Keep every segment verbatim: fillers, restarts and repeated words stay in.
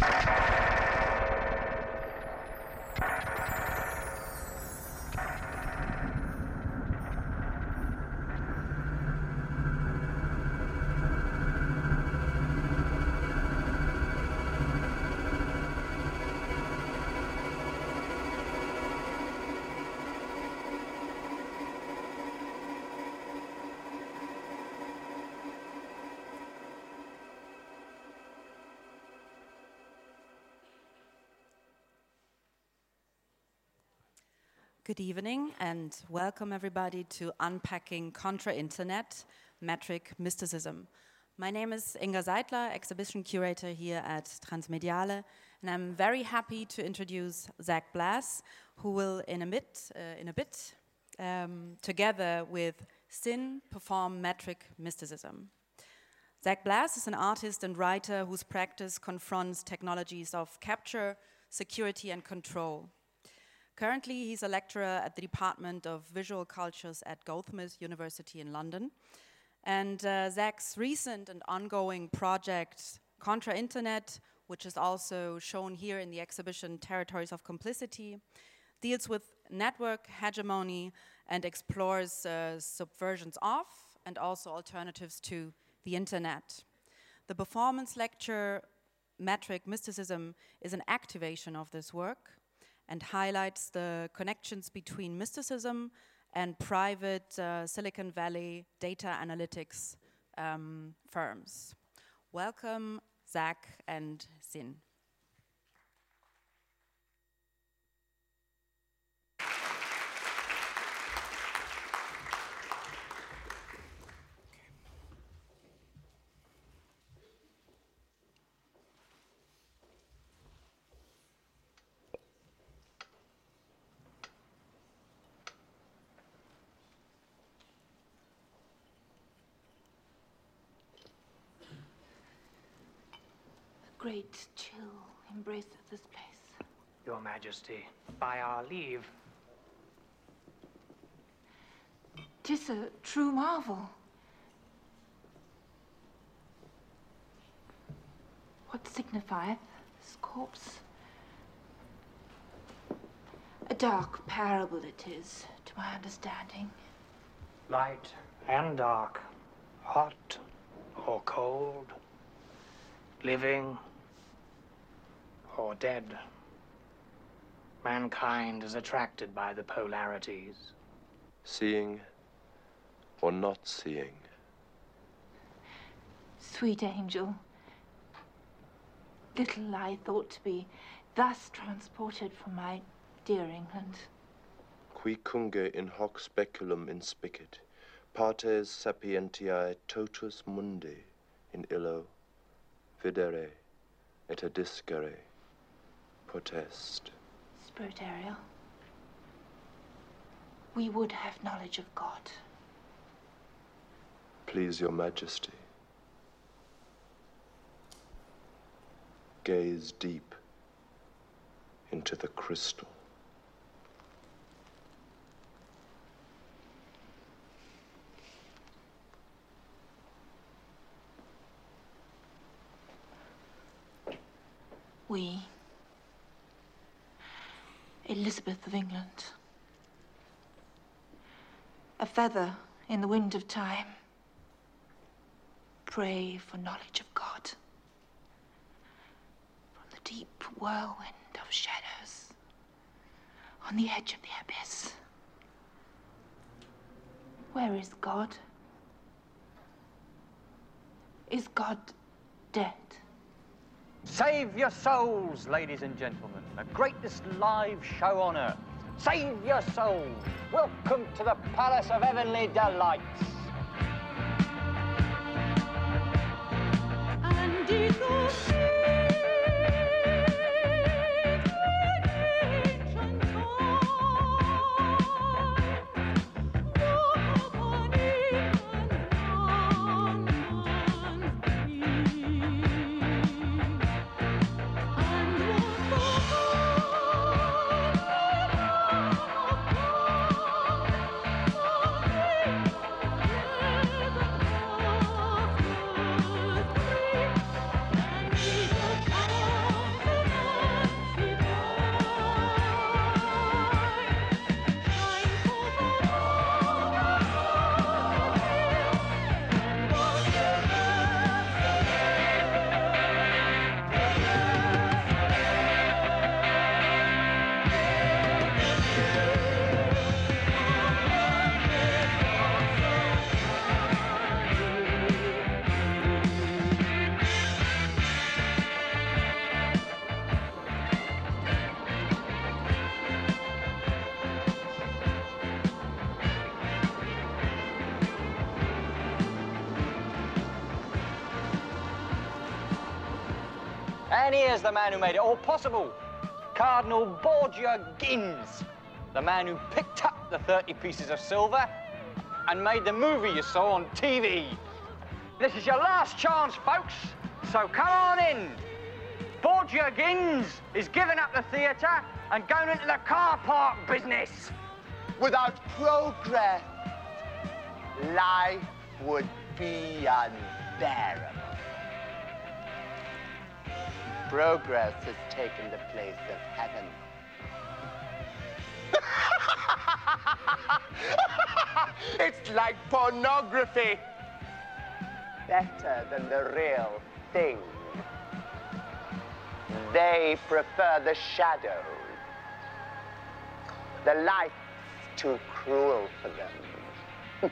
Good evening and welcome everybody to Unpacking Contra-Internet, Metric Mysticism. My name is Inga Seidler, exhibition curator here at Transmediale, and I'm very happy to introduce Zach Blass, who will in a bit, uh, in a bit um, together with Sin, perform Metric Mysticism. Zach Blass is an artist and writer whose practice confronts technologies of capture, security and control. Currently, he's a lecturer at the Department of Visual Cultures at Goldsmiths University in London. And uh, Zach's recent and ongoing project, Contra-Internet, which is also shown here in the exhibition Territories of Complicity, deals with network hegemony and explores uh, subversions of and also alternatives to the internet. The performance lecture, Metric Mysticism, is an activation of this work and highlights the connections between mysticism and private uh, Silicon Valley data analytics um, firms. Welcome, Zach and Sin. Great chill embrace of this place. Your Majesty, by our leave. 'Tis a true marvel. What signifieth this corpse? A dark parable it is, to my understanding. Light and dark, hot or cold, living or dead. Mankind is attracted by the polarities. Seeing or not seeing. Sweet angel, little I thought to be thus transported from my dear England. Qui cunge in hoc speculum inspicit, partes sapientiae totus mundi in illo videre et adiscere potest. Spirit Ariel, we would have knowledge of God. Please your Majesty. Gaze deep into the crystal. We, Elizabeth of England, a feather in the wind of time, pray for knowledge of God. From the deep whirlwind of shadows, on the edge of the abyss. Where is God? Is God dead? Save your souls, ladies and gentlemen. The greatest live show on earth. Save your souls. Welcome to the Palace of Heavenly Delights. And it was And here's the man who made it all possible, Cardinal Borgia Gins, the man who picked up the thirty pieces of silver and made the movie you saw on T V. This is your last chance, folks, so come on in. Borgia Gins is giving up the theatre and going into the car park business. Without progress, life would be unbearable. Progress has taken the place of heaven. It's like pornography. Better than the real thing. They prefer the shadows. The light's too cruel for them.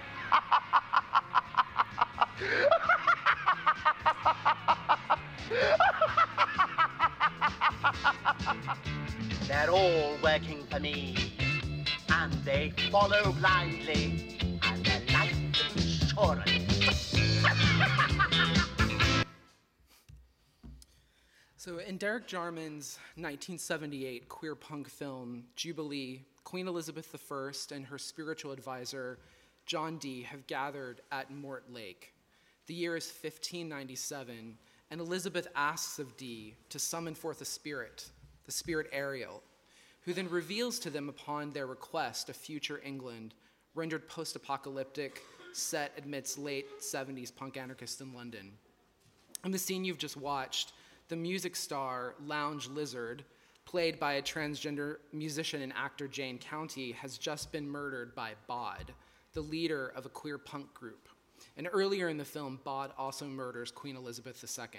They're all working for me, and they follow blindly, and their life insurance. So in Derek Jarman's nineteen seventy-eight queer punk film, Jubilee, Queen Elizabeth the First and her spiritual advisor, John Dee, have gathered at Mort Lake. The year is fifteen ninety-seven, and Elizabeth asks of Dee to summon forth a spirit, the spirit Ariel, who then reveals to them upon their request a future England, rendered post-apocalyptic, set amidst late seventies punk anarchists in London. In the scene you've just watched, the music star Lounge Lizard, played by a transgender musician and actor Jane County, has just been murdered by Bod, the leader of a queer punk group. And earlier in the film, Bod also murders Queen Elizabeth the Second.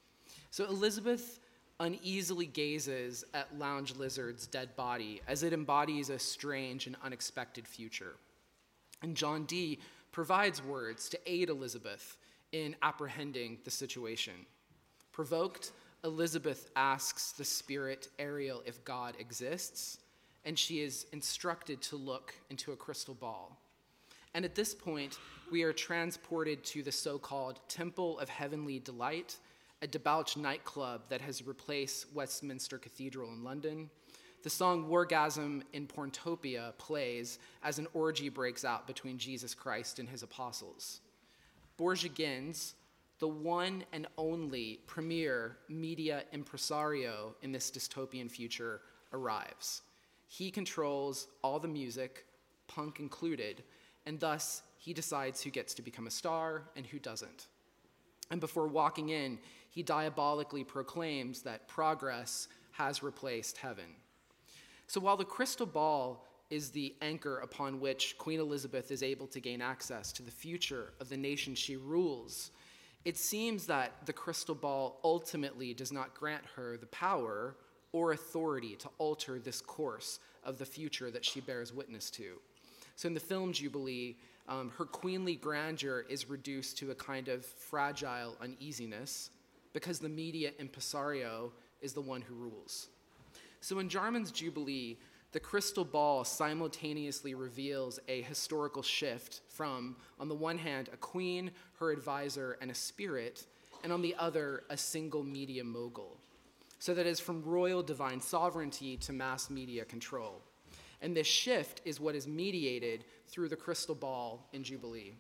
So Elizabeth uneasily gazes at Lounge Lizard's dead body as it embodies a strange and unexpected future. And John Dee provides words to aid Elizabeth in apprehending the situation. Provoked, Elizabeth asks the spirit Ariel if God exists, and she is instructed to look into a crystal ball. And at this point, we are transported to the so-called Temple of Heavenly Delight, a debauched nightclub that has replaced Westminster Cathedral in London. The song Wargasm in Porntopia plays as an orgy breaks out between Jesus Christ and his apostles. Borgia Gins, the one and only premier media impresario in this dystopian future, arrives. He controls all the music, punk included, and thus he decides who gets to become a star and who doesn't. And before walking in, he diabolically proclaims that progress has replaced heaven. So while the crystal ball is the anchor upon which Queen Elizabeth is able to gain access to the future of the nation she rules, it seems that the crystal ball ultimately does not grant her the power or authority to alter this course of the future that she bears witness to. So in the film Jubilee, um, her queenly grandeur is reduced to a kind of fragile uneasiness because the media impresario is the one who rules. So in Jarman's Jubilee, the crystal ball simultaneously reveals a historical shift from, on the one hand, a queen, her advisor, and a spirit, and on the other, a single media mogul. So that is from royal divine sovereignty to mass media control. And this shift is what is mediated through the crystal ball in Jubilee.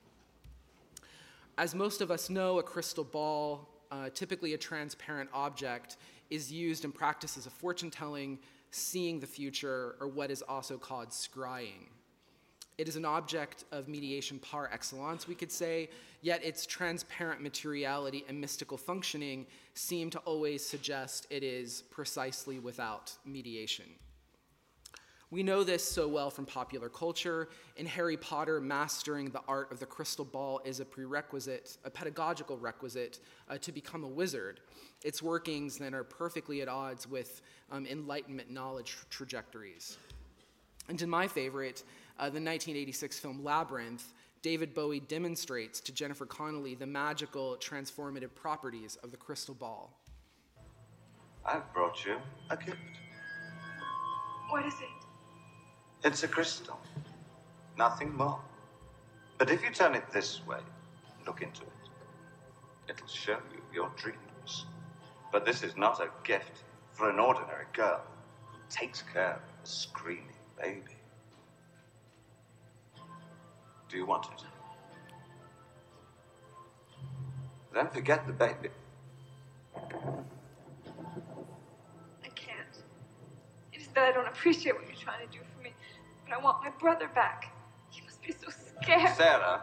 As most of us know, a crystal ball, uh, typically a transparent object, is used in practices of fortune-telling, seeing the future, or what is also called scrying. It is an object of mediation par excellence, we could say, yet its transparent materiality and mystical functioning seem to always suggest it is precisely without mediation. We know this so well from popular culture. In Harry Potter, mastering the art of the crystal ball is a prerequisite, a pedagogical requisite uh, to become a wizard. Its workings then are perfectly at odds with um, Enlightenment knowledge trajectories. And in my favorite, uh, the nineteen eighty-six film Labyrinth, David Bowie demonstrates to Jennifer Connelly the magical, transformative properties of the crystal ball. I've brought you a gift. What is it? It's a crystal, nothing more. But if you turn it this way, look into it, it'll show you your dreams. But this is not a gift for an ordinary girl who takes care of a screaming baby. Do you want it? Then forget the baby. I can't. It is that I don't appreciate what you're trying to do for me, but I want my brother back. He must be so scared. Sarah.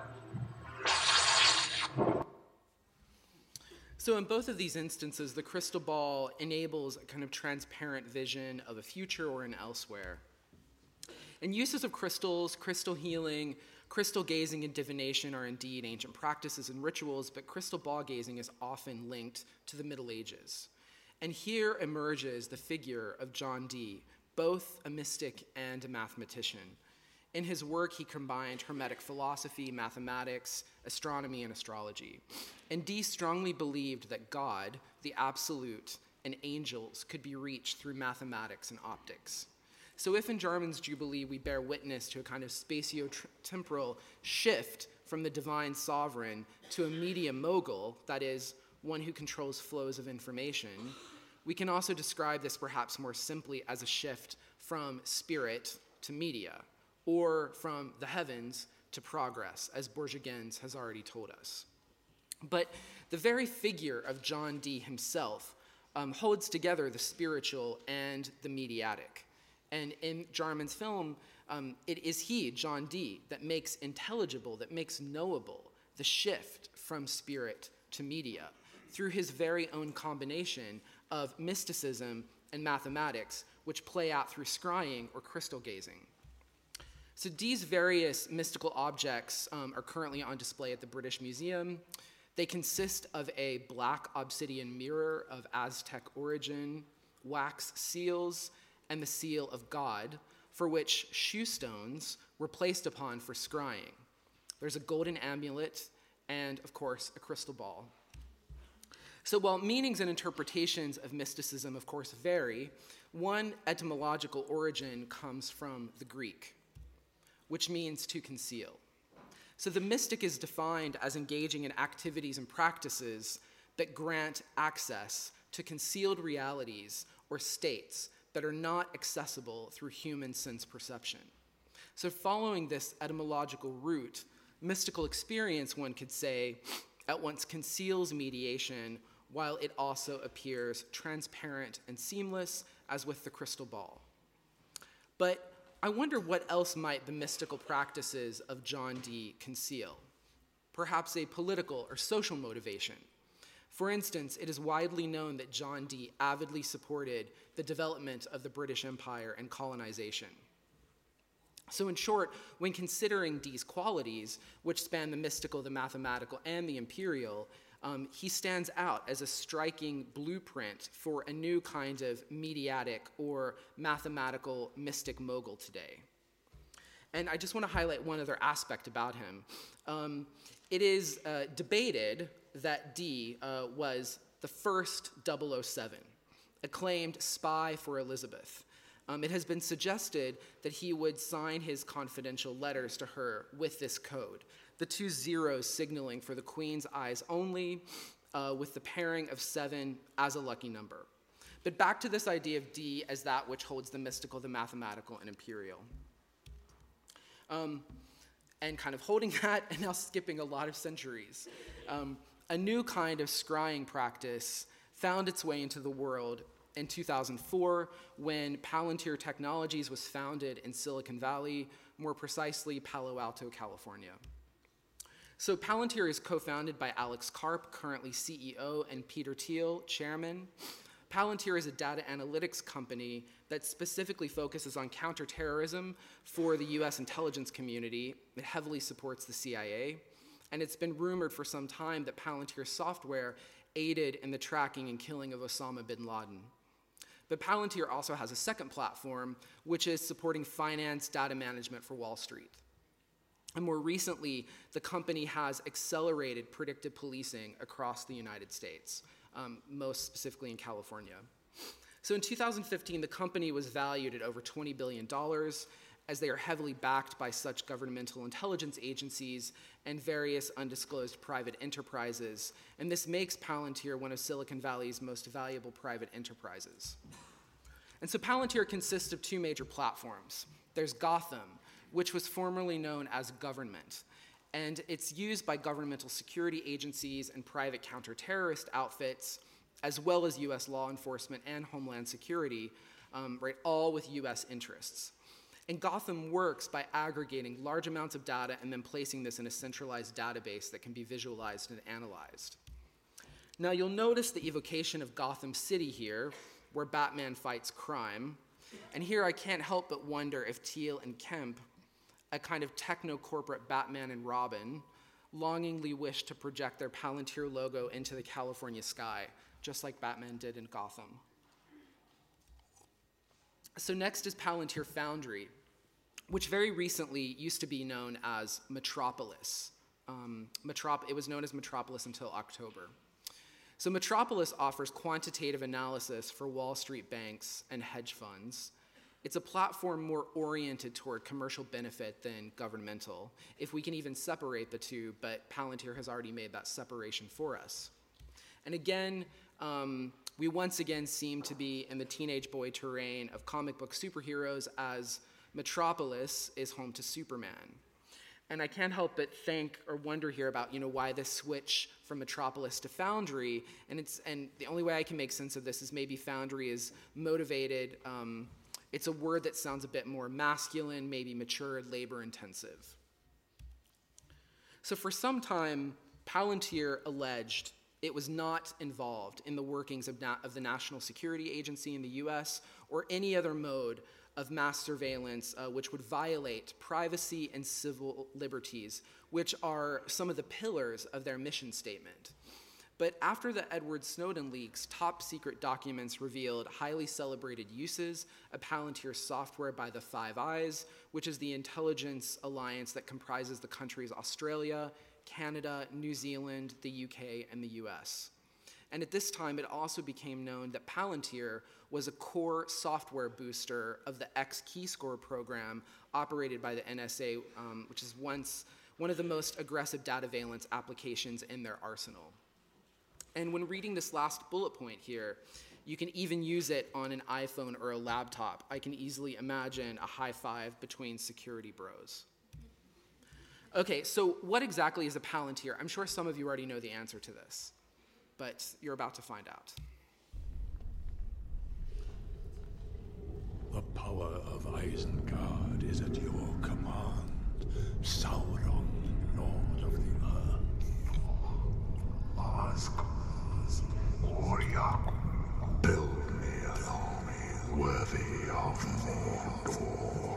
So in both of these instances, the crystal ball enables a kind of transparent vision of a future or an elsewhere. And uses of crystals, crystal healing, crystal gazing, and divination are indeed ancient practices and rituals, but crystal ball gazing is often linked to the Middle Ages. And here emerges the figure of John Dee, both a mystic and a mathematician. In his work, he combined Hermetic philosophy, mathematics, astronomy, and astrology. And Dee strongly believed that God, the absolute, and angels could be reached through mathematics and optics. So if in Jarman's Jubilee we bear witness to a kind of spatio-temporal shift from the divine sovereign to a media mogul, that is, one who controls flows of information, we can also describe this perhaps more simply as a shift from spirit to media, or from the heavens to progress, as Bourgeois has already told us. But the very figure of John Dee himself um, holds together the spiritual and the mediatic. And in Jarman's film, um, it is he, John Dee, that makes intelligible, that makes knowable the shift from spirit to media through his very own combination of mysticism and mathematics, which play out through scrying or crystal gazing. So Dee's various mystical objects um, are currently on display at the British Museum. They consist of a black obsidian mirror of Aztec origin, wax seals, and the seal of God, for which shoe stones were placed upon for scrying. There's a golden amulet and, of course, a crystal ball. So while meanings and interpretations of mysticism, of course, vary, one etymological origin comes from the Greek, which means to conceal. So the mystic is defined as engaging in activities and practices that grant access to concealed realities or states that are not accessible through human sense perception. So following this etymological root, mystical experience, one could say, at once conceals mediation while it also appears transparent and seamless, as with the crystal ball. But I wonder what else might the mystical practices of John Dee conceal? Perhaps a political or social motivation. For instance, it is widely known that John Dee avidly supported the development of the British Empire and colonization. So in short, when considering Dee's qualities, which span the mystical, the mathematical, and the imperial, um, he stands out as a striking blueprint for a new kind of mediatic or mathematical mystic mogul today. And I just want to highlight one other aspect about him. Um, it is uh, debated that Dee uh, was the first double oh seven, acclaimed spy for Elizabeth. Um, it has been suggested that he would sign his confidential letters to her with this code, the two zeros signaling for the Queen's eyes only, uh, with the pairing of seven as a lucky number. But back to this idea of Dee as that which holds the mystical, the mathematical, and imperial. Um, and kind of holding that and now skipping a lot of centuries. Um, a new kind of scrying practice found its way into the world in two thousand four when Palantir Technologies was founded in Silicon Valley, more precisely Palo Alto, California. So Palantir is co-founded by Alex Karp, currently C E O, and Peter Thiel, chairman. Palantir is a data analytics company that specifically focuses on counterterrorism for the U S intelligence community. It heavily supports the C I A. And it's been rumored for some time that Palantir software aided in the tracking and killing of Osama bin Laden. But Palantir also has a second platform, which is supporting finance data management for Wall Street. And more recently, the company has accelerated predictive policing across the United States, um, most specifically in California. So in two thousand fifteen, the company was valued at over twenty billion dollars, as they are heavily backed by such governmental intelligence agencies and various undisclosed private enterprises, and this makes Palantir one of Silicon Valley's most valuable private enterprises. And so Palantir consists of two major platforms. There's Gotham, which was formerly known as Government, and it's used by governmental security agencies and private counter-terrorist outfits, as well as U S law enforcement and Homeland Security, um, right, all with U S interests. And Gotham works by aggregating large amounts of data and then placing this in a centralized database that can be visualized and analyzed. Now you'll notice the evocation of Gotham City here, where Batman fights crime. And here I can't help but wonder if Teal and Kemp, a kind of techno-corporate Batman and Robin, longingly wish to project their Palantir logo into the California sky, just like Batman did in Gotham. So next is Palantir Foundry, which very recently used to be known as Metropolis. Um, Metrop- it was known as Metropolis until October. So Metropolis offers quantitative analysis for Wall Street banks and hedge funds. It's a platform more oriented toward commercial benefit than governmental, if we can even separate the two, but Palantir has already made that separation for us. And again, um, we once again seem to be in the teenage boy terrain of comic book superheroes, as Metropolis is home to Superman. And I can't help but think or wonder here about, you know, why this switch from Metropolis to Foundry, and it's and the only way I can make sense of this is maybe Foundry is motivated. Um, it's a word that sounds a bit more masculine, maybe mature, labor intensive. So for some time, Palantir alleged it was not involved in the workings of, na- of the National Security Agency in the U S or any other mode of mass surveillance uh, which would violate privacy and civil liberties, which are some of the pillars of their mission statement. But after the Edward Snowden leaks, top secret documents revealed highly celebrated uses of Palantir software by the Five Eyes, which is the intelligence alliance that comprises the countries Australia, Canada, New Zealand, the U K, and the U S. And at this time, it also became known that Palantir was a core software booster of the X-Keyscore program operated by the N S A, um, which is once one of the most aggressive data valence applications in their arsenal. And when reading this last bullet point here, you can even use it on an iPhone or a laptop. I can easily imagine a high five between security bros. Okay, so what exactly is a Palantir? I'm sure some of you already know the answer to this, but you're about to find out. The power of Isengard is at your command, Sauron, Lord of the Earth. Asgard's warrior, build me an army worthy of Mordor.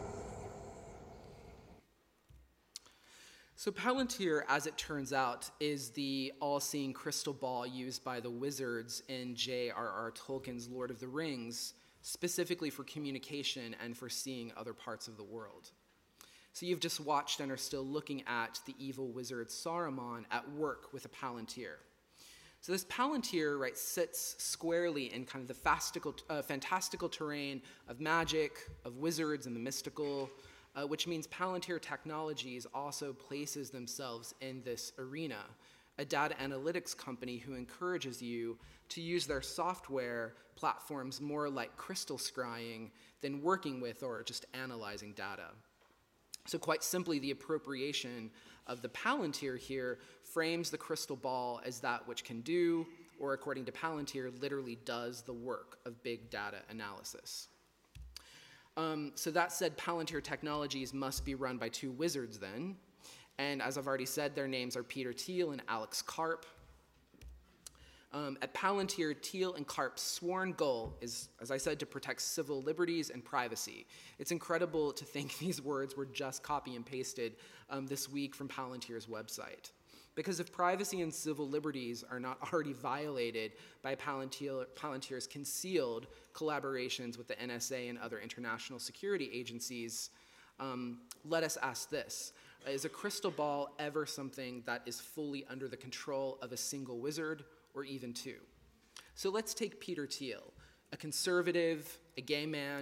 So Palantir, as it turns out, is the all-seeing crystal ball used by the wizards in J R R Tolkien's Lord of the Rings, specifically for communication and for seeing other parts of the world. So you've just watched and are still looking at the evil wizard Saruman at work with a Palantir. So this Palantir, right, sits squarely in kind of the fastical, uh, fantastical terrain of magic, of wizards and the mystical, uh, which means Palantir Technologies also places themselves in this arena, a data analytics company who encourages you to use their software platforms more like crystal scrying than working with or just analyzing data. So quite simply, the appropriation of the Palantir here frames the crystal ball as that which can do, or according to Palantir, literally does the work of big data analysis. Um, so that said, Palantir Technologies must be run by two wizards then. And as I've already said, their names are Peter Thiel and Alex Karp. Um, at Palantir, Thiel and Karp's sworn goal is, as I said, to protect civil liberties and privacy. It's incredible to think these words were just copy and pasted um, this week from Palantir's website. Because if privacy and civil liberties are not already violated by Palantir, Palantir's concealed collaborations with the N S A and other international security agencies, um, let us ask this. Is a crystal ball ever something that is fully under the control of a single wizard, or even two? So let's take Peter Thiel, a conservative, a gay man, a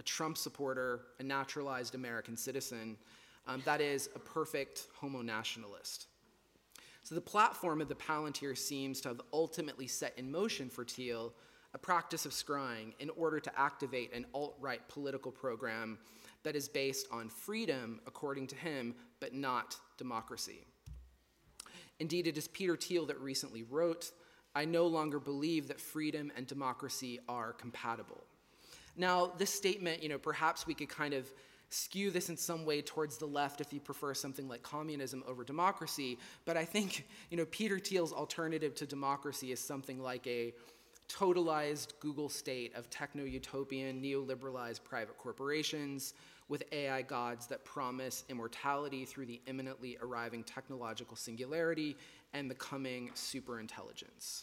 Trump supporter, a naturalized American citizen, um, that is, a perfect homo nationalist. So the platform of the Palantir seems to have ultimately set in motion for Thiel a practice of scrying in order to activate an alt-right political program that is based on freedom, according to him, but not democracy. Indeed, it is Peter Thiel that recently wrote, "I no longer believe that freedom and democracy are compatible." Now, this statement, you know, perhaps we could kind of skew this in some way towards the left if you prefer something like communism over democracy, but I think, you know, Peter Thiel's alternative to democracy is something like a totalized Google state of techno-utopian, neoliberalized private corporations with A I gods that promise immortality through the imminently arriving technological singularity and the coming superintelligence.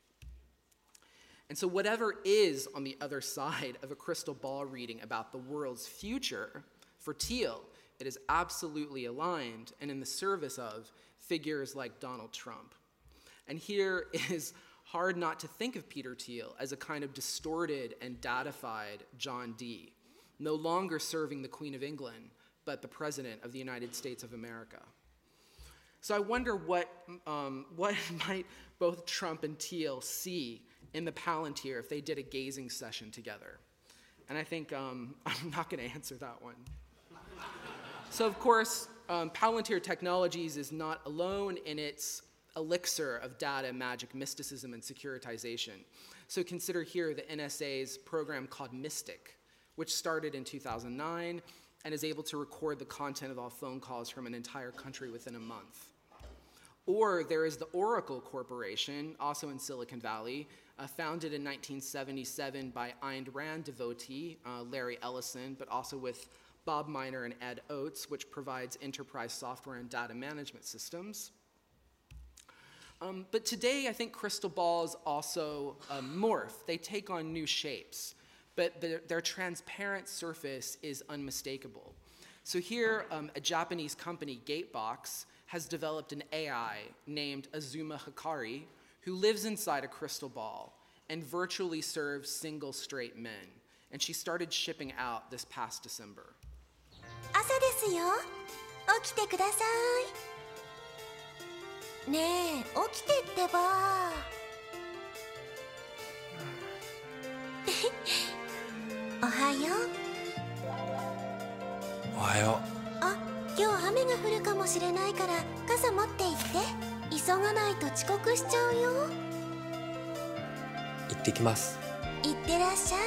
And so whatever is on the other side of a crystal ball reading about the world's future, for Thiel, it is absolutely aligned and in the service of figures like Donald Trump. And here it is hard not to think of Peter Thiel as a kind of distorted and datified John Dee, no longer serving the Queen of England, but the President of the United States of America. So I wonder what, um, what might both Trump and Thiel see in the Palantir if they did a gazing session together. And I think um, I'm not going to answer that one. So of course, um, Palantir Technologies is not alone in its elixir of data, magic, mysticism, and securitization. So consider here the N S A's program called Mystic, which started in two thousand nine and is able to record the content of all phone calls from an entire country within a month. Or there is the Oracle Corporation, also in Silicon Valley, uh, founded in nineteen seventy-seven by Ayn Rand devotee uh, Larry Ellison, but also with Bob Miner and Ed Oates, which provides enterprise software and data management systems. Um, but today, I think crystal balls also uh, morph. They take on new shapes, but their, their transparent surface is unmistakable. So here, um, a Japanese company, Gatebox, has developed an A I named Azuma Hikari, who lives inside a crystal ball and virtually serves single straight men. And she started shipping out this past December. 朝ですよ。起きてください。ねえ、起きてってば。おはよう。 おはよう。 あ、今日雨が降るかもしれないから傘持って行って。急がないと遅刻しちゃうよ。 行ってきます。 行ってらっしゃい。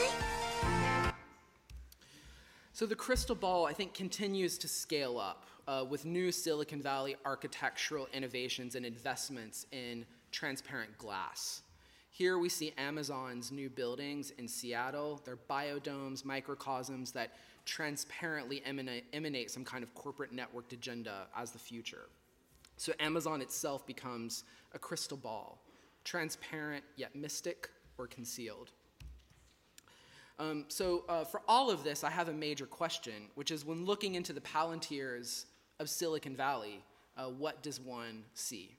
So the crystal ball, I think, continues to scale up uh, with new Silicon Valley architectural innovations and investments in transparent glass. Here we see Amazon's new buildings in Seattle. They're biodomes, microcosms that transparently emanate, emanate some kind of corporate networked agenda as the future. So Amazon itself becomes a crystal ball, transparent yet mystic or concealed. Um, so uh, for all of this, I have a major question, which is when looking into the Palantirs of Silicon Valley, uh, what does one see?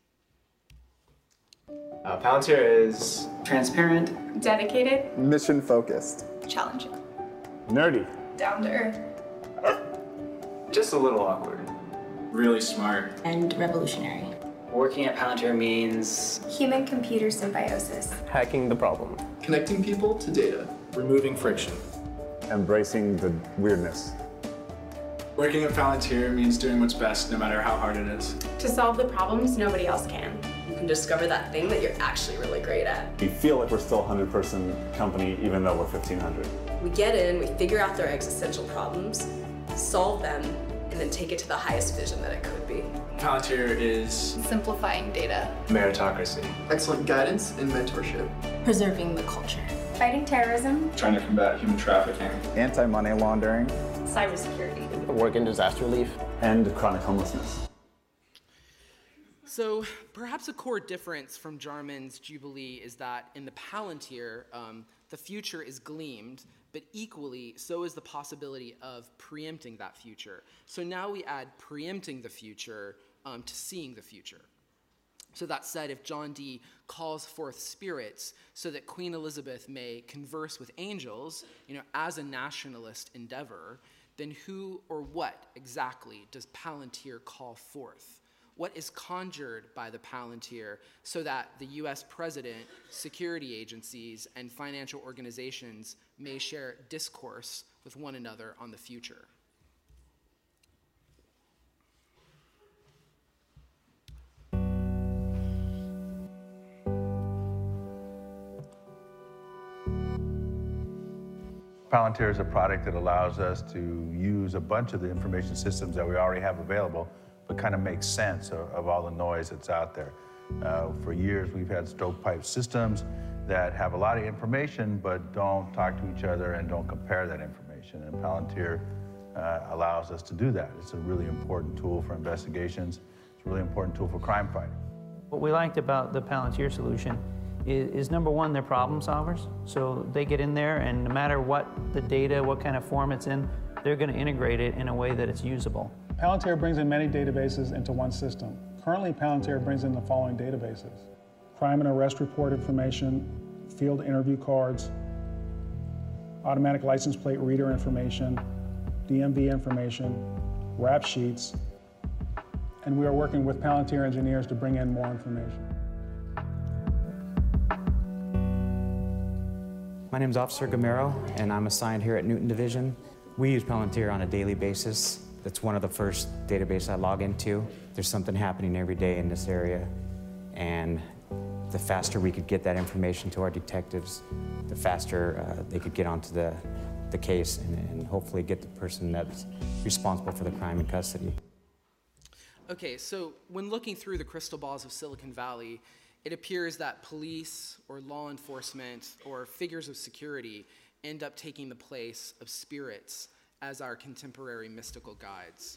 Uh, Palantir is transparent, dedicated, mission-focused, challenging, nerdy, down to earth, just a little awkward, really smart, and revolutionary. Working at Palantir means human-computer symbiosis, hacking the problem, connecting people to data, removing friction, embracing the weirdness. Working at Palantir means doing what's best no matter how hard it is. To solve the problems nobody else can. You can discover that thing that you're actually really great at. We feel like we're still a hundred person company even though we're fifteen hundred. We get in, we figure out their existential problems, solve them, and then take it to the highest vision that it could be. Palantir is simplifying data, meritocracy, excellent guidance and mentorship, preserving the culture, fighting terrorism, trying to combat human trafficking, anti-money laundering, cybersecurity, work in disaster relief, and chronic homelessness. So perhaps a core difference from Jarman's Jubilee is that in the Palantir, um, the future is gleamed, but equally, so is the possibility of preempting that future. So now we add preempting the future um, to seeing the future. So that said, if John Dee calls forth spirits so that Queen Elizabeth may converse with angels, you know, as a nationalist endeavor, then who or what exactly does Palantir call forth? What is conjured by the Palantir so that the U S president, security agencies, and financial organizations may share discourse with one another on the future? Palantir is a product that allows us to use a bunch of the information systems that we already have available, but kind of make sense of, of all the noise that's out there. Uh, for years, we've had stovepipe systems that have a lot of information, but don't talk to each other and don't compare that information. And Palantir uh, allows us to do that. It's a really important tool for investigations. It's a really important tool for crime fighting. What we liked about the Palantir solution is, is number one, they're problem solvers. So they get in there, and no matter what the data, what kind of form it's in, they're going to integrate it in a way that it's usable. Palantir brings in many databases into one system. Currently, Palantir brings in the following databases: crime and arrest report information, field interview cards, automatic license plate reader information, D M V information, rap sheets, and we are working with Palantir engineers to bring in more information. My name is Officer Gamero, and I'm assigned here at Newton Division. We use Palantir on a daily basis. That's one of the first databases I log into. There's something happening every day in this area, and the faster we could get that information to our detectives, the faster uh, they could get onto the, the case and, and hopefully get the person that's responsible for the crime in custody. Okay, so when looking through the crystal balls of Silicon Valley, it appears that police or law enforcement or figures of security end up taking the place of spirits as our contemporary mystical guides.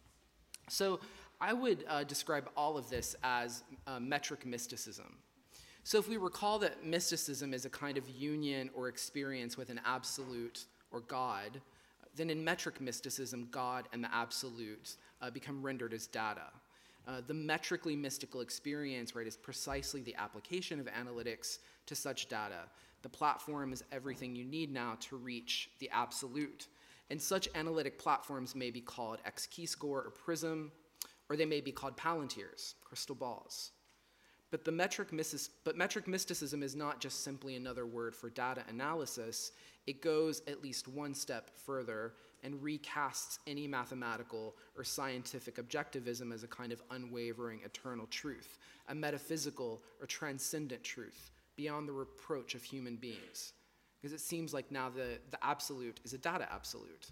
So I would uh, describe all of this as uh, metric mysticism. So if we recall that mysticism is a kind of union or experience with an absolute or God, then in metric mysticism, God and the absolute uh, become rendered as data. Uh, the metrically mystical experience, right, is precisely the application of analytics to such data. The platform is everything you need now to reach the absolute. And such analytic platforms may be called X-Keyscore or Prism, or they may be called Palantirs, crystal balls. But, the metric mystic, but metric mysticism is not just simply another word for data analysis. It goes at least one step further and recasts any mathematical or scientific objectivism as a kind of unwavering eternal truth, a metaphysical or transcendent truth beyond the reproach of human beings. Because it seems like now the, the absolute is a data absolute.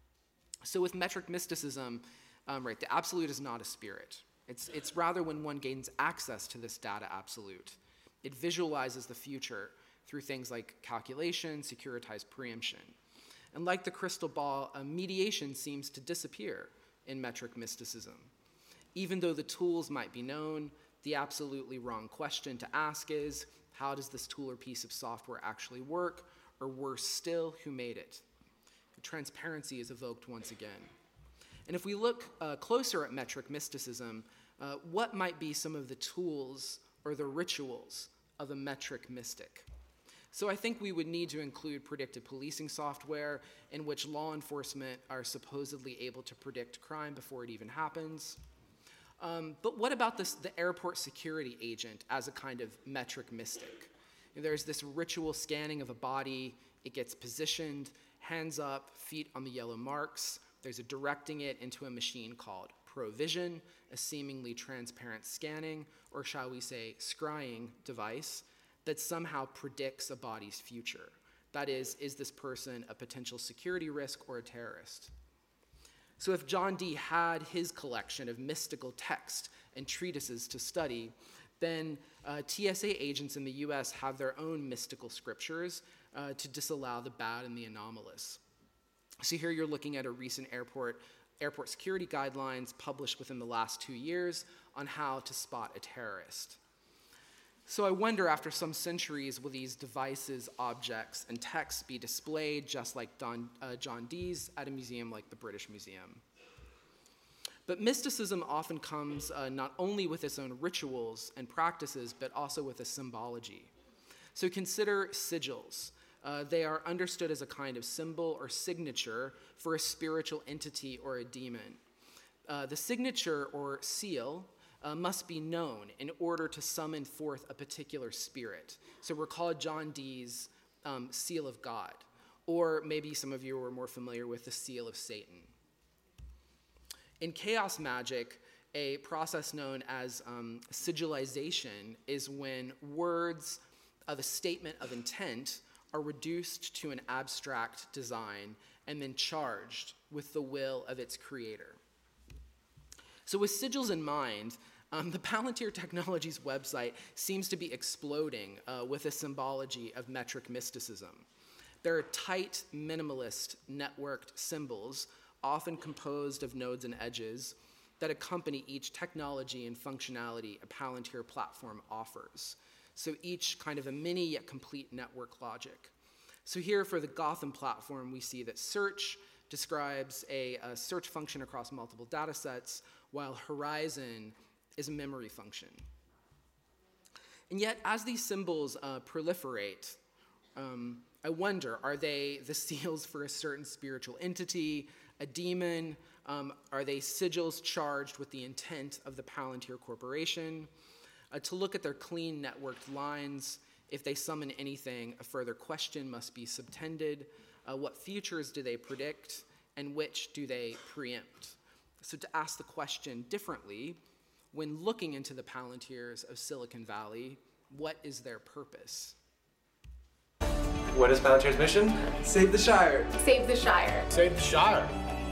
So with metric mysticism, um, right, the absolute is not a spirit. It's, it's rather when one gains access to this data absolute. It visualizes the future through things like calculation, securitized preemption. And like the crystal ball, uh, mediation seems to disappear in metric mysticism. Even though the tools might be known, the absolutely wrong question to ask is, how does this tool or piece of software actually work? Or worse still, who made it? Transparency is evoked once again. And if we look uh, closer at metric mysticism, uh, what might be some of the tools or the rituals of a metric mystic? So I think we would need to include predictive policing software in which law enforcement are supposedly able to predict crime before it even happens. Um, but what about this, the airport security agent as a kind of metric mystic? There's this ritual scanning of a body. It gets positioned, hands up, feet on the yellow marks. There's a directing it into a machine called Provision, a seemingly transparent scanning, or shall we say, scrying device that somehow predicts a body's future. That is, is this person a potential security risk or a terrorist? So if John Dee had his collection of mystical text and treatises to study, then uh, T S A agents in the U S have their own mystical scriptures uh, to disallow the bad and the anomalous. So here you're looking at a recent airport, airport security guidelines published within the last two years on how to spot a terrorist. So I wonder, after some centuries, will these devices, objects, and texts be displayed just like Don, uh, John Dee's at a museum like the British Museum? But mysticism often comes uh, not only with its own rituals and practices, but also with a symbology. So consider sigils. Uh, they are understood as a kind of symbol or signature for a spiritual entity or a demon. Uh, the signature or seal uh, must be known in order to summon forth a particular spirit. So recall John Dee's um, seal of God, or maybe some of you are more familiar with the seal of Satan. In chaos magic, a process known as um, sigilization is when words of a statement of intent are reduced to an abstract design and then charged with the will of its creator. So with sigils in mind, um, the Palantir Technologies website seems to be exploding uh, with a symbology of metric mysticism. There are tight, minimalist, networked symbols, often composed of nodes and edges, that accompany each technology and functionality a Palantir platform offers. So each kind of a mini yet complete network logic. So here for the Gotham platform, we see that search describes a, a search function across multiple data sets, while Horizon is a memory function. And yet, as these symbols uh, proliferate, um, I wonder, are they the seals for a certain spiritual entity, a demon? Um, are they sigils charged with the intent of the Palantir Corporation? Uh, to look at their clean networked lines, if they summon anything, a further question must be subtended. Uh, what futures do they predict, and which do they preempt? So to ask the question differently, when looking into the Palantirs of Silicon Valley, what is their purpose? What is Palantir's mission? Save the Shire. Save the Shire. Save the Shire.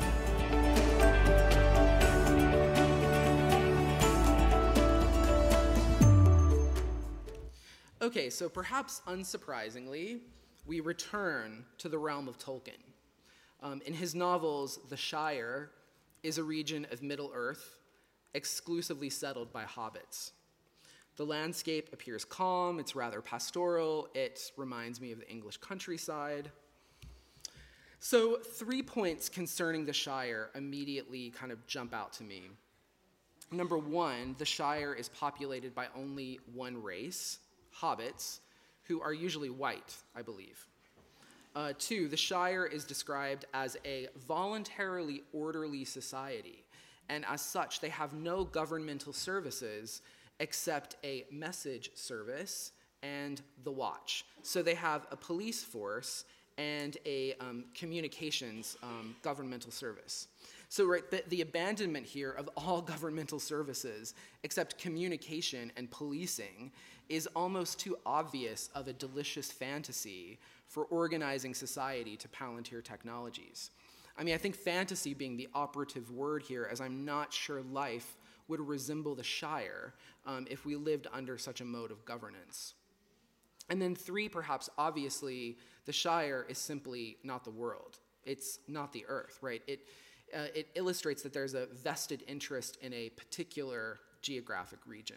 Okay, so perhaps unsurprisingly, we return to the realm of Tolkien. Um, in his novels, The Shire is a region of Middle-earth exclusively settled by hobbits. The landscape appears calm, it's rather pastoral, it reminds me of the English countryside. So three points concerning the Shire immediately kind of jump out to me. Number one, the Shire is populated by only one race, hobbits, who are usually white, I believe. Uh, two, the Shire is described as a voluntarily orderly society, and as such, they have no governmental services except a message service and the Watch. So they have a police force and a um, communications um, governmental service. So right, the, the abandonment here of all governmental services except communication and policing is almost too obvious of a delicious fantasy for organizing society to Palantir Technologies. I mean, I think fantasy being the operative word here, as I'm not sure life would resemble the Shire um, if we lived under such a mode of governance. And then three, perhaps obviously, the Shire is simply not the world. It's not the Earth, right? It, uh, it illustrates that there's a vested interest in a particular geographic region.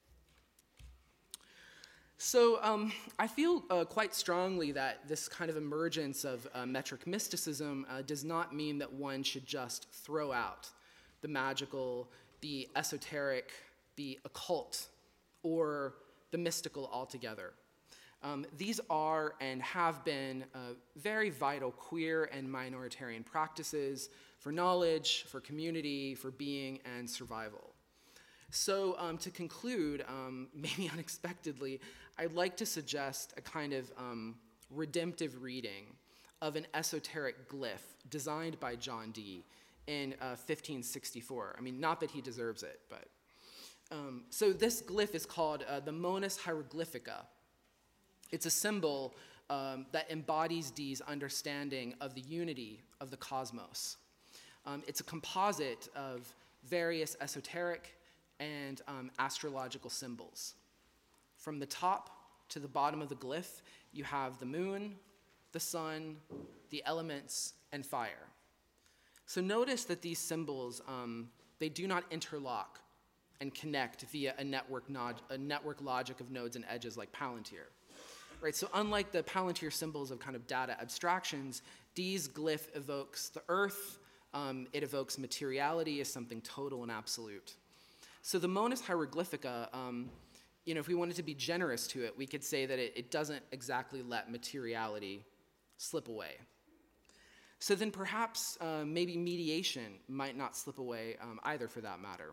So um, I feel uh, quite strongly that this kind of emergence of uh, metric mysticism uh, does not mean that one should just throw out the magical, the esoteric, the occult, or the mystical altogether. Um, these are and have been uh, very vital queer and minoritarian practices for knowledge, for community, for being and survival. So um, to conclude, um, maybe unexpectedly, I'd like to suggest a kind of um, redemptive reading of an esoteric glyph designed by John Dee in uh, fifteen sixty-four. I mean, not that he deserves it, but. Um, so this glyph is called uh, the Monas Hieroglyphica. It's a symbol um, that embodies Dee's understanding of the unity of the cosmos. Um, it's a composite of various esoteric and um, astrological symbols. From the top to the bottom of the glyph, you have the moon, the sun, the elements, and fire. So notice that these symbols, um, they do not interlock and connect via a network, nod, a network logic of nodes and edges like Palantir. Right, so unlike the Palantir symbols of kind of data abstractions, Dee's glyph evokes the earth, Um, it evokes materiality as something total and absolute. So the Monas Hieroglyphica, um, you know, if we wanted to be generous to it, we could say that it, it doesn't exactly let materiality slip away. So then perhaps uh, maybe mediation might not slip away um, either, for that matter.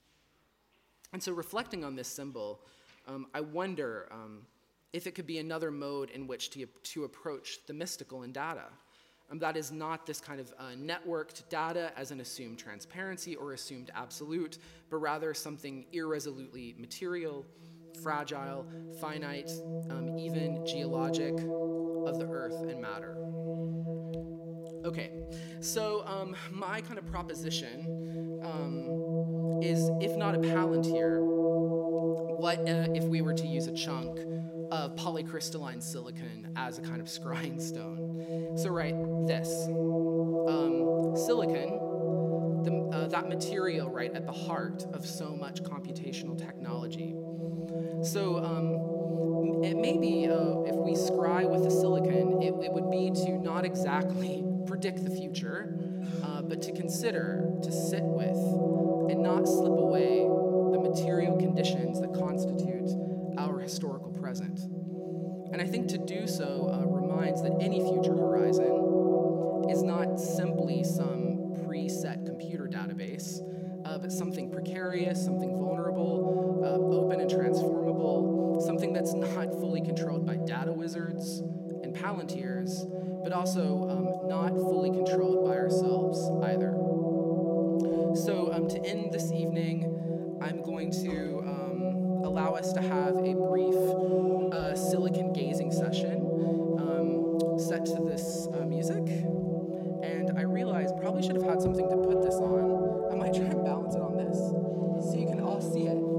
And so reflecting on this symbol, um, I wonder um, if it could be another mode in which to, to approach the mystical in data. Um, that is not this kind of uh, networked data as an assumed transparency or assumed absolute, but rather something irresolutely material, fragile, finite, um, even geologic, of the earth and matter. Okay, so um, my kind of proposition um, is, if not a Palantir, what uh, if we were to use a chunk of polycrystalline silicon as a kind of scrying stone? So right, this. Um, silicon, the, uh, that material right at the heart of so much computational technology. So um, it may be, uh, if we scry with the silicon, it, it would be to not exactly predict the future, uh, but to consider, to sit with, and not slip away the material conditions that constitute our historical present. And I think to do so uh, reminds that any future horizon is not simply some preset computer database, uh, but something precarious, something vulnerable, uh, open and transformable, something that's not fully controlled by data wizards and Palantirs, but also um, not fully controlled by ourselves either. So um, to end this evening, I'm going to um, allow us to have a brief uh, silicon gazing session um, set to this uh, music. And I realized probably should have had something to put this on. I might try and balance it on this so you can all see it.